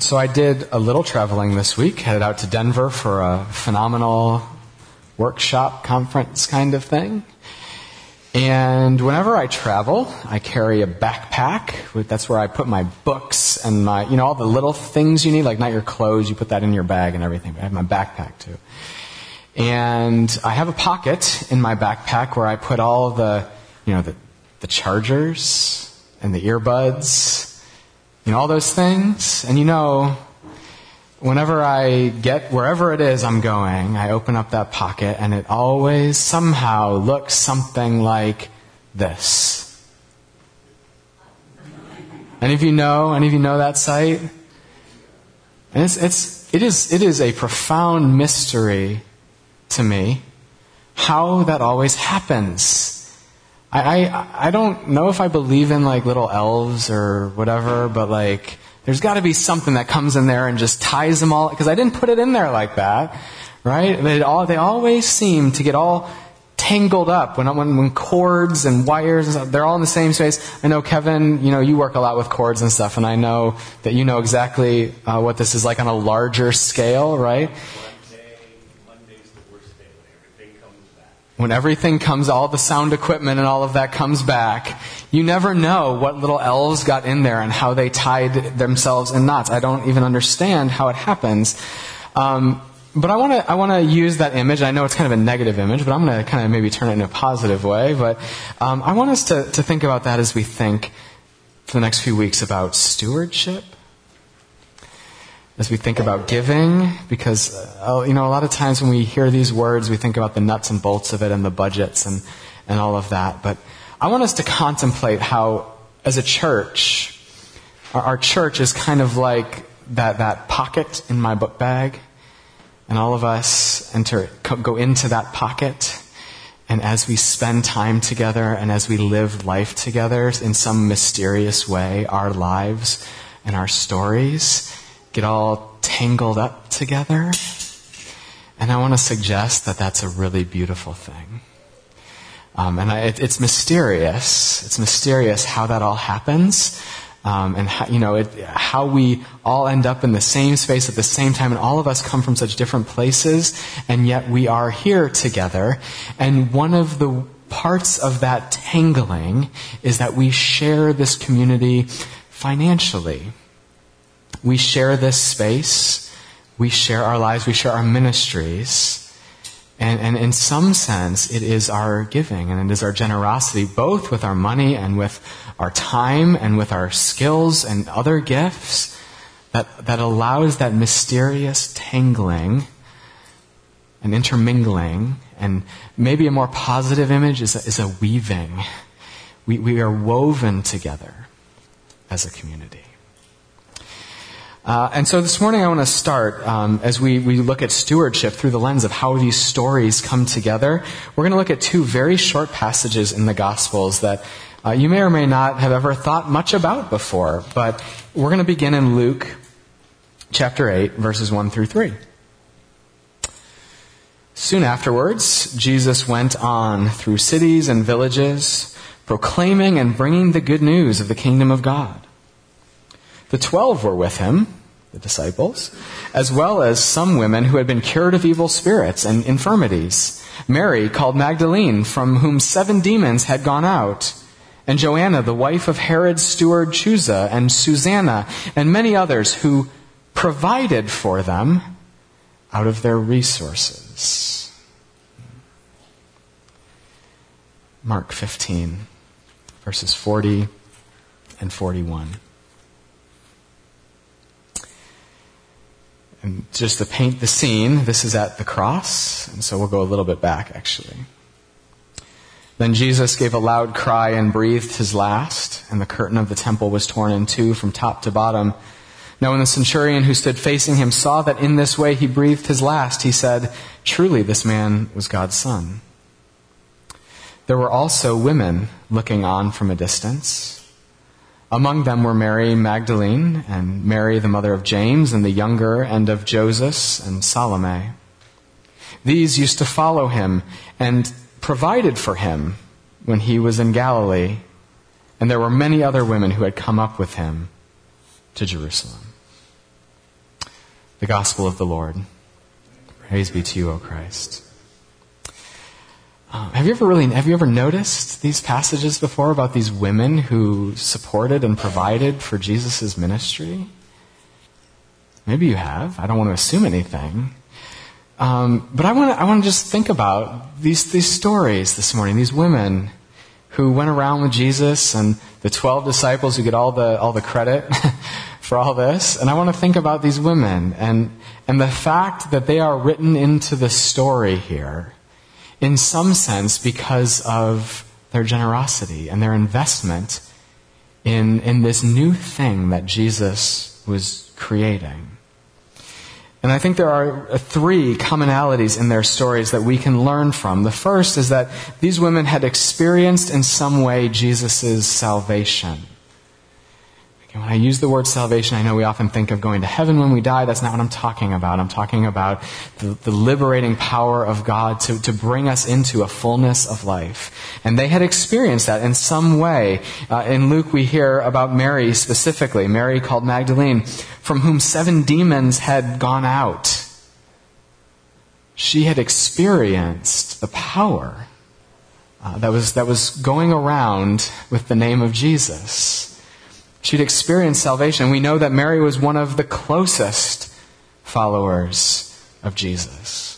So I did a little traveling this week, headed out to Denver for a phenomenal workshop conference kind of thing. And whenever I travel, I carry a backpack. That's where I put my books and my, all the little things you need, like not your clothes, you put that in your bag and everything. But I have my backpack too. And I have a pocket in my backpack where I put all the chargers and the earbuds, all those things. And whenever I get wherever it is I'm going, I open up that pocket and it always somehow looks something like this. Any of you know that sight? And it is a profound mystery to me how that always happens. I don't know if I believe in like little elves or whatever, but like there's got to be something that comes in there and just ties them all, because I didn't put it in there like that, right? They always seem to get all tangled up when cords and wires and stuff, they're all in the same space. I know, Kevin, you work a lot with cords and stuff, and I know that you know exactly what this is like on a larger scale, right? When everything comes, all the sound equipment and all of that comes back, you never know what little elves got in there and how they tied themselves in knots. I don't even understand how it happens. But I want to use that image. I know it's kind of a negative image, but I'm going to kind of maybe turn it in a positive way. But I want us to think about that as we think for the next few weeks about stewardship, as we think about giving, because a lot of times when we hear these words, we think about the nuts and bolts of it and the budgets and all of that. But I want us to contemplate how, as a church, our church is kind of like that pocket in my book bag, and all of us go into that pocket. And as we spend time together and as we live life together in some mysterious way, our lives and our stories get all tangled up together. And I want to suggest that that's a really beautiful thing. It's mysterious. It's mysterious how that all happens. And how we all end up in the same space at the same time. And all of us come from such different places. And yet we are here together. And one of the parts of that tangling is that we share this community financially. We share this space, we share our lives, we share our ministries, and in some sense it is our giving and it is our generosity, both with our money and with our time and with our skills and other gifts, that allows that mysterious tangling and intermingling, and maybe a more positive image is a weaving. We are woven together as a community. And so this morning I want to start, as we look at stewardship through the lens of how these stories come together. We're going to look at two very short passages in the Gospels that you may or may not have ever thought much about before. But we're going to begin in Luke chapter 8, verses 1 through 3. Soon afterwards, Jesus went on through cities and villages, proclaiming and bringing the good news of the kingdom of God. The 12 were with him, the disciples, as well as some women who had been cured of evil spirits and infirmities. Mary, called Magdalene, from whom 7 demons had gone out, and Joanna, the wife of Herod's steward Chuza, and Susanna, and many others who provided for them out of their resources. Mark 15, verses 40 and 41. And just to paint the scene, this is at the cross, and so we'll go a little bit back, actually. Then Jesus gave a loud cry and breathed his last, and the curtain of the temple was torn in two from top to bottom. Now when the centurion who stood facing him saw that in this way he breathed his last, he said, "Truly this man was God's son." There were also women looking on from a distance. Among them were Mary Magdalene and Mary, the mother of James, and the younger, and of Joseph and Salome. These used to follow him and provided for him when he was in Galilee, and there were many other women who had come up with him to Jerusalem. the gospel of the Lord. Praise be to you, O Christ. Have you ever noticed these passages before about these women who supported and provided for Jesus' ministry? Maybe you have. I don't want to assume anything. But I want to just think about these stories this morning. These women who went around with Jesus and the 12 disciples who get all the credit for all this. And I want to think about these women and the fact that they are written into the story here in some sense because of their generosity and their investment in this new thing that Jesus was creating. And I think there are 3 commonalities in their stories that we can learn from. The first is that these women had experienced in some way Jesus' salvation. When I use the word salvation, I know we often think of going to heaven when we die. That's not what I'm talking about. I'm talking about the liberating power of God to bring us into a fullness of life. And they had experienced that in some way. In Luke, we hear about Mary specifically, Mary called Magdalene, from whom 7 demons had gone out. She had experienced the power that was going around with the name of Jesus. She'd experienced salvation. We know that Mary was one of the closest followers of Jesus.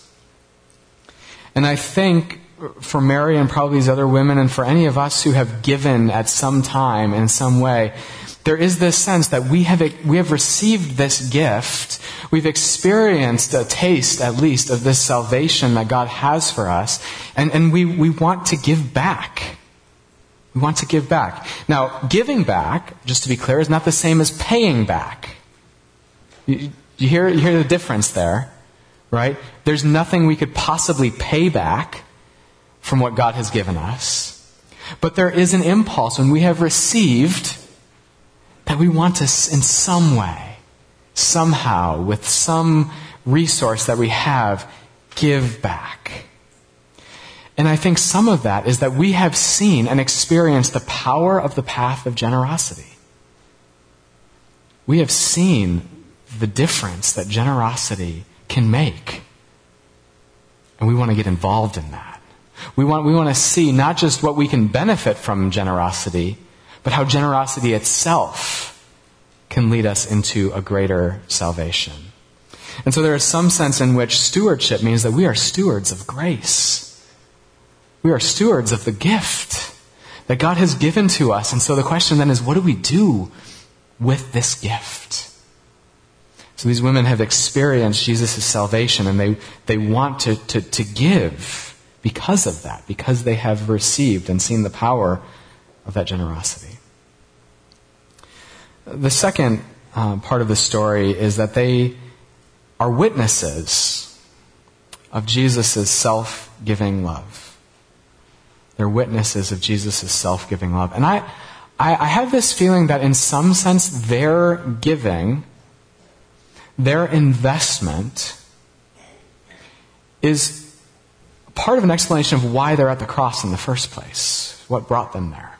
And I think for Mary and probably these other women and for any of us who have given at some time in some way, there is this sense that we have received this gift. We've experienced a taste, at least, of this salvation that God has for us. And we want to give back. We want to give back. Now, giving back, just to be clear, is not the same as paying back. You hear the difference there, right? There's nothing we could possibly pay back from what God has given us. But there is an impulse when we have received that we want to, in some way, somehow, with some resource that we have, give back. And I think some of that is that we have seen and experienced the power of the path of generosity. We have seen the difference that generosity can make. And we want to get involved in that. We want to see not just what we can benefit from generosity, but how generosity itself can lead us into a greater salvation. And so there is some sense in which stewardship means that we are stewards of grace. We are stewards of the gift that God has given to us. And so the question then is, what do we do with this gift? So these women have experienced Jesus' salvation, and they want to give because of that, because they have received and seen the power of that generosity. The second part of the story is that they are witnesses of Jesus' self-giving love. They're witnesses of Jesus' self-giving love. And I have this feeling that in some sense their giving, their investment, is part of an explanation of why they're at the cross in the first place. What brought them there.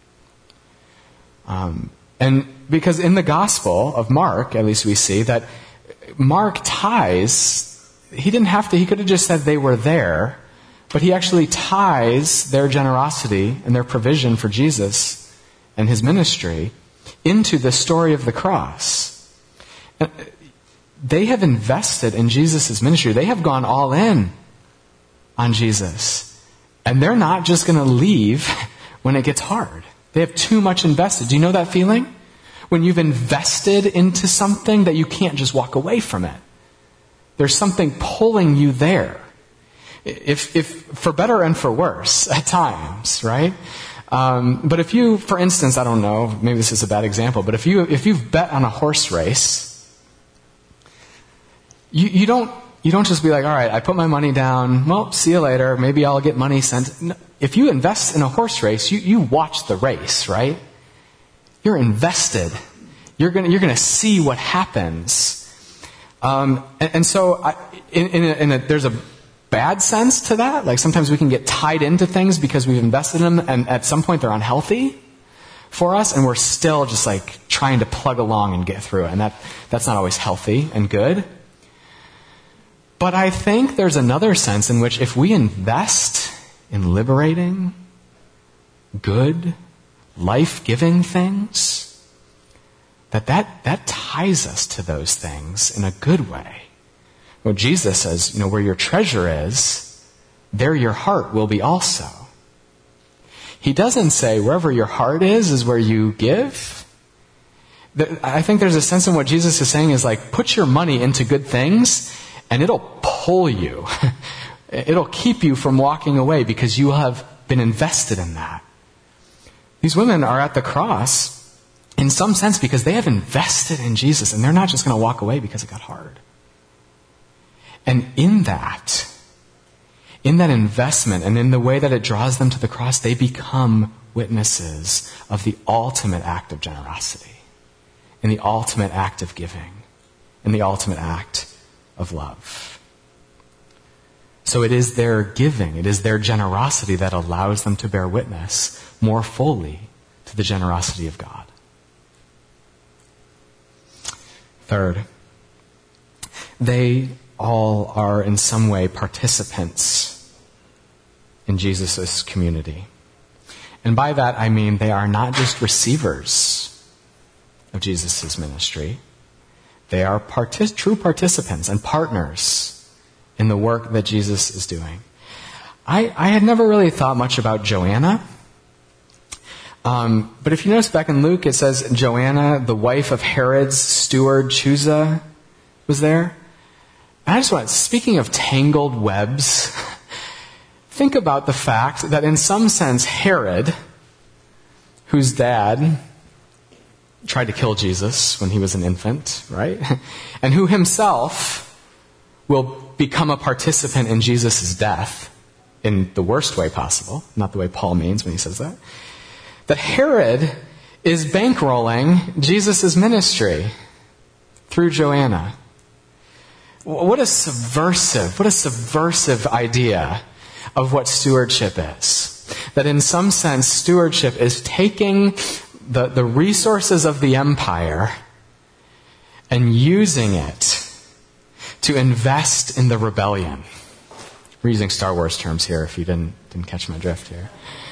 And because in the Gospel of Mark, at least we see that Mark ties, he could have just said they were there, but he actually ties their generosity and their provision for Jesus and his ministry into the story of the cross. And they have invested in Jesus' ministry. They have gone all in on Jesus. And they're not just going to leave when it gets hard. They have too much invested. Do you know that feeling? When you've invested into something that you can't just walk away from it. There's something pulling you there. If for better and for worse at times, right? But if you, for instance, I don't know, maybe this is a bad example, but if you've bet on a horse race, you don't just be like, all right, I put my money down, well, see you later, maybe I'll get money sent. No, if you invest in a horse race, you watch the race, right? You're invested. You're gonna see what happens. And so there's a bad sense to that. Like sometimes we can get tied into things because we've invested in them, and at some point they're unhealthy for us, and we're still just like trying to plug along and get through it. And that's not always healthy and good. But I think there's another sense in which if we invest in liberating, good, life-giving things, that ties us to those things in a good way. Well, Jesus says, where your treasure is, there your heart will be also. He doesn't say wherever your heart is where you give. I think there's a sense in what Jesus is saying is like, put your money into good things and it'll pull you. It'll keep you from walking away because you have been invested in that. These women are at the cross in some sense because they have invested in Jesus and they're not just going to walk away because it got hard. And in that investment and in the way that it draws them to the cross, they become witnesses of the ultimate act of generosity, and the ultimate act of giving, and the ultimate act of love. So it is their giving, it is their generosity that allows them to bear witness more fully to the generosity of God. Third, they all are in some way participants in Jesus' community. And by that I mean they are not just receivers of Jesus' ministry. They are true participants and partners in the work that Jesus is doing. I had never really thought much about Joanna. But if you notice back in Luke, it says Joanna, the wife of Herod's steward Chuza, was there. And I just want, speaking of tangled webs, think about the fact that in some sense Herod, whose dad tried to kill Jesus when he was an infant, right? And who himself will become a participant in Jesus' death in the worst way possible, not the way Paul means when he says that. That Herod is bankrolling Jesus' ministry through Joanna. What a subversive idea of what stewardship is. That in some sense, stewardship is taking the resources of the empire and using it to invest in the rebellion. We're using Star Wars terms here if you didn't catch my drift here.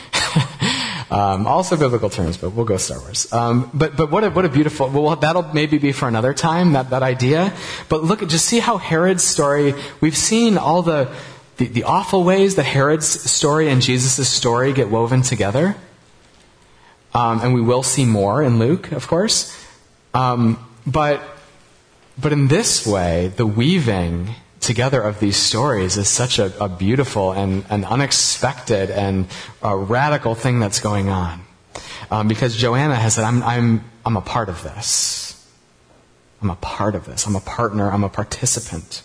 Also biblical terms, but we'll go Star Wars. But what a beautiful, well, that'll maybe be for another time, that idea. But just see how Herod's story, we've seen all the awful ways that Herod's story and Jesus' story get woven together. And we will see more in Luke, of course. But in this way, the weaving together of these stories is such a beautiful and unexpected and a radical thing that's going on. Because Joanna has said, I'm a part of this. I'm a part of this. I'm a partner. I'm a participant.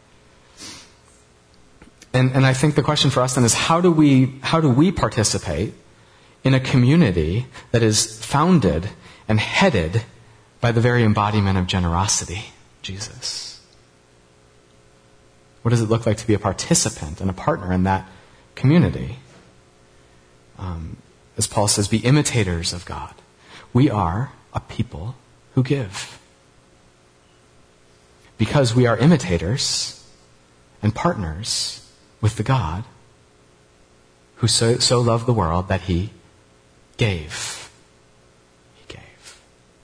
And I think the question for us then is how do we participate in a community that is founded and headed by the very embodiment of generosity, Jesus? What does it look like to be a participant and a partner in that community? As Paul says, be imitators of God. We are a people who give. Because we are imitators and partners with the God who so loved the world that he gave. He gave.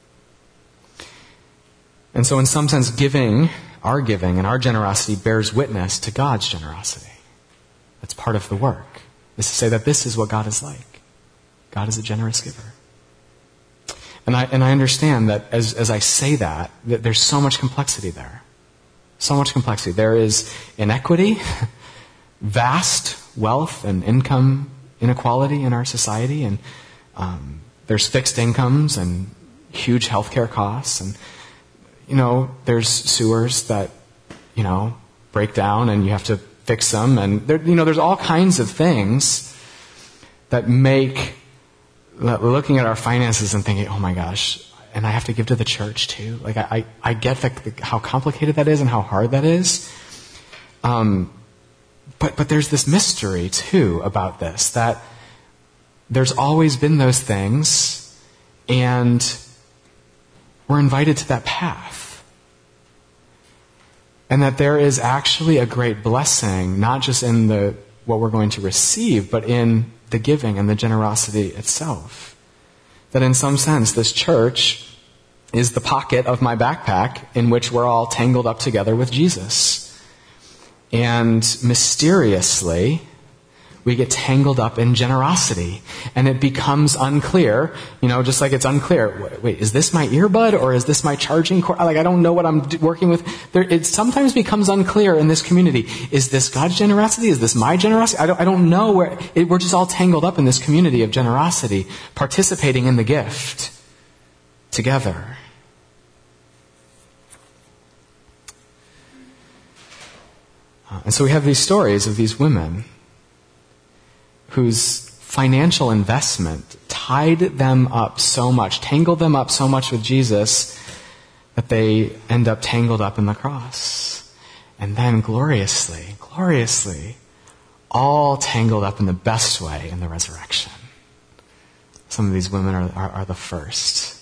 And so in some sense, our giving and our generosity bears witness to God's generosity. That's part of the work, is to say that this is what God is like. God is a generous giver. And I understand that as I say that there's so much complexity there. So much complexity. There is inequity, vast wealth and income inequality in our society, and there's fixed incomes and huge healthcare costs, and there's sewers that break down and you have to fix them, and there's all kinds of things that make looking at our finances and thinking, oh my gosh, and I have to give to the church too. Like I get how complicated that is and how hard that is. But there's this mystery too about this, that there's always been those things, and we're invited to that path. And that there is actually a great blessing, not just in what we're going to receive, but in the giving and the generosity itself. That in some sense, this church is the pocket of my backpack in which we're all tangled up together with Jesus. And mysteriously, we get tangled up in generosity. And it becomes unclear, just like it's unclear. Wait, is this my earbud or is this my charging cord? I don't know what I'm working with. It sometimes becomes unclear in this community. Is this God's generosity? Is this my generosity? I don't know where. We're just all tangled up in this community of generosity, participating in the gift together. And so we have these stories of these women whose financial investment tied them up so much, tangled them up so much with Jesus, that they end up tangled up in the cross. And then gloriously, all tangled up in the best way in the resurrection. Some of these women are the first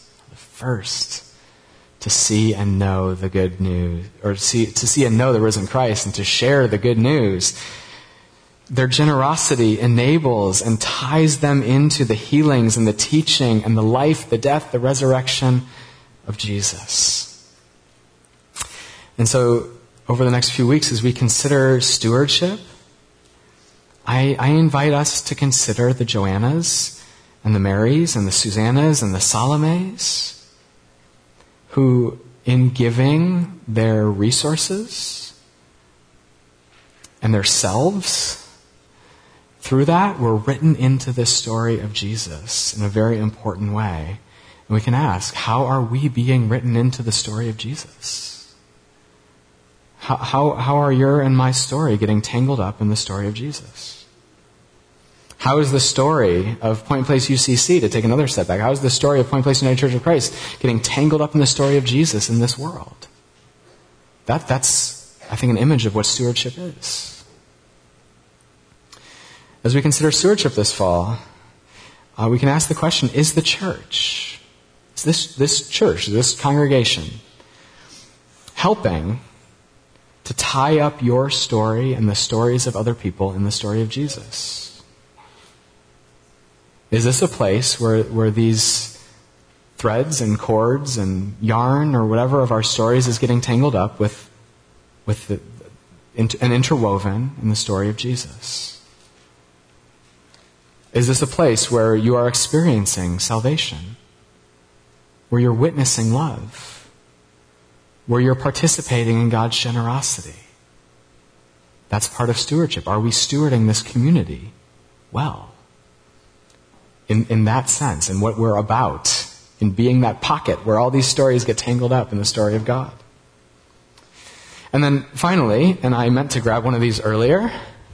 to see and know the good news, or to see and know the risen Christ and to share the good news. Their generosity enables and ties them into the healings and the teaching and the life, the death, the resurrection of Jesus. And so, over the next few weeks, as we consider stewardship, I invite us to consider the Joannas and the Marys and the Susannas and the Salomes, who, in giving their resources and their selves, through that, we're written into this story of Jesus in a very important way. And we can ask, how are we being written into the story of Jesus? How are your and my story getting tangled up in the story of Jesus? How is the story of Point Place UCC, to take another step back, how is the story of Point Place United Church of Christ getting tangled up in the story of Jesus in this world? That's, I think, an image of what stewardship is. As we consider stewardship this fall, we can ask the question, is the church, is this church, this congregation, helping to tie up your story and the stories of other people in the story of Jesus? Is this a place where these threads and cords and yarn or whatever of our stories is getting tangled up with and interwoven in the story of Jesus? Is this a place where you are experiencing salvation? Where you're witnessing love? Where you're participating in God's generosity? That's part of stewardship. Are we stewarding this community well? In that sense, in what we're about, in being that pocket where all these stories get tangled up in the story of God. And then finally, and I meant to grab one of these earlier,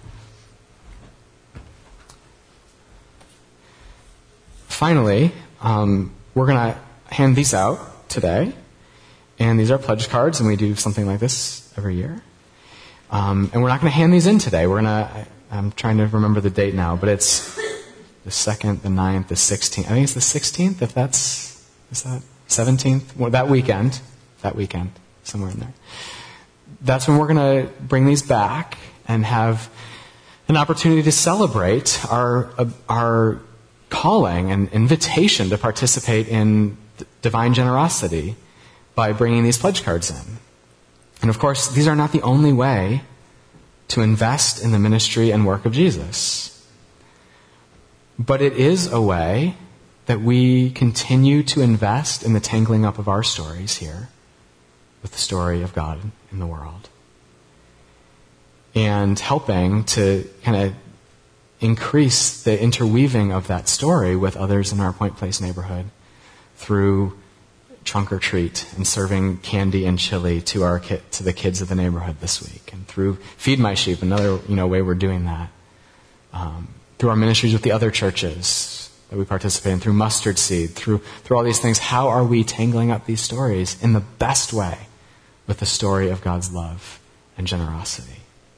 we're going to hand these out today. And these are pledge cards, and we do something like this every year. And we're not going to hand these in today. I'm trying to remember the date now, but it's the 2nd, the 9th, the 16th. I think it's the 16th, is that 17th? Well, that weekend, somewhere in there. That's when we're going to bring these back and have an opportunity to celebrate our calling and invitation to participate in divine generosity by bringing these pledge cards in. And of course, these are not the only way to invest in the ministry and work of Jesus. But it is a way that we continue to invest in the tangling up of our stories here with the story of God in the world. And helping to kind of increase the interweaving of that story with others in our Point Place neighborhood through trunk or treat and serving candy and chili to the kids of the neighborhood this week, and through Feed My Sheep, another way we're doing that, through our ministries with the other churches that we participate in, through Mustard Seed, through all these things. How are we tangling up these stories in the best way with the story of God's love and generosity?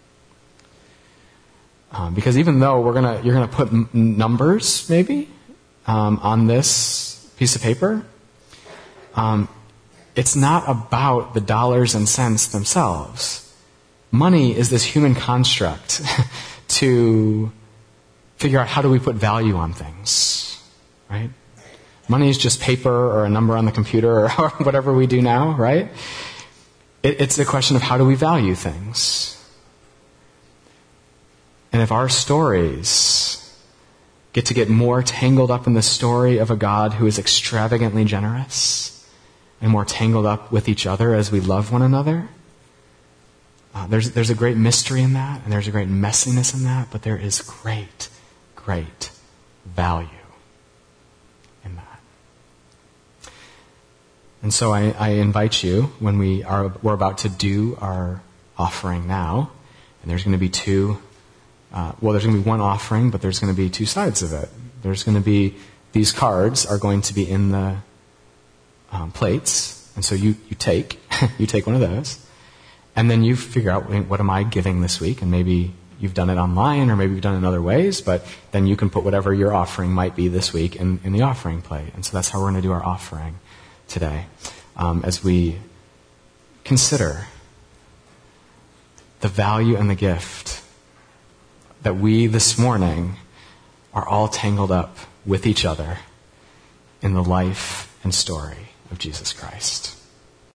Because even though you're gonna put numbers maybe on this piece of paper, it's not about the dollars and cents themselves. Money is this human construct to figure out how do we put value on things, right? Money is just paper or a number on the computer or whatever we do now, right? It's a question of how do we value things. And if our stories get more tangled up in the story of a God who is extravagantly generous and more tangled up with each other as we love one another, there's a great mystery in that, and there's a great messiness in that, but there is great, great value in that. And so I invite you, when we're about to do our offering now, and there's going to be there's going to be one offering, but there's going to be two sides of it. There's going to be, these cards are going to be in the plates, and so you take one of those, and then you figure out, what am I giving this week? And maybe you've done it online, or maybe you've done it in other ways, but then you can put whatever your offering might be this week in the offering plate. And so that's how we're going to do our offering today, as we consider the value and the gift that we this morning are all tangled up with each other in the life and story of Jesus Christ.